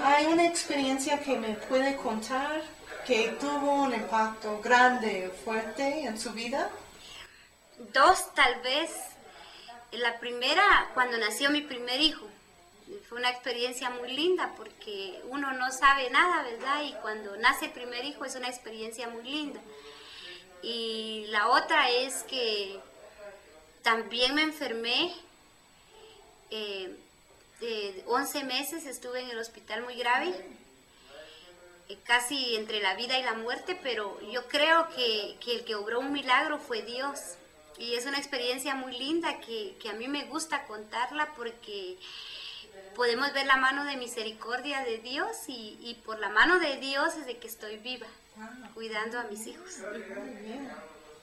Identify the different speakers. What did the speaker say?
Speaker 1: ¿Hay una experiencia que me puede contar que tuvo un impacto grande, fuerte en su vida?
Speaker 2: Dos, tal vez. La primera, cuando nació mi primer hijo. Fue una experiencia muy linda porque uno no sabe nada, ¿verdad? Y cuando nace el primer hijo es una experiencia muy linda. Y la otra es que también me enfermé. 11 meses estuve en el hospital muy grave, casi entre la vida y la muerte, pero yo creo que el que obró un milagro fue Dios. Y es una experiencia muy linda que a mí me gusta contarla porque podemos ver la mano de misericordia de Dios y por la mano de Dios es de que estoy viva, cuidando a mis hijos.
Speaker 1: Muy bien.